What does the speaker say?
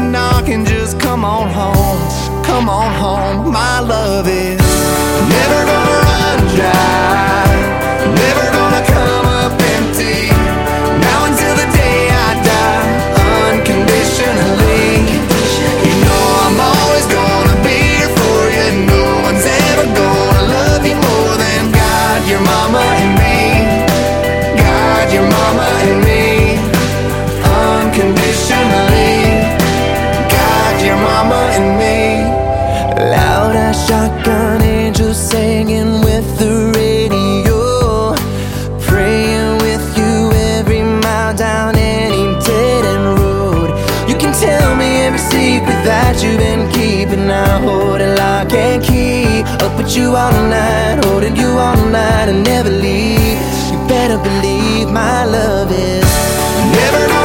knocking, just come on home. Come on home, my love is never gonna run dry, never gonna come up empty. Now until the day I die, unconditionally. You know I'm always gonna be here for you. No one's ever gonna love you more than God, your mama and me. God, your mama and me. Unconditionally. God, your mama and me. Loud as shotgun angels singing with the radio, praying with you every mile down any dead-end road. You can tell me every secret that you've been keeping. I hold it lock and key, up with you all night, holding you all night and never leave. You better believe my love is never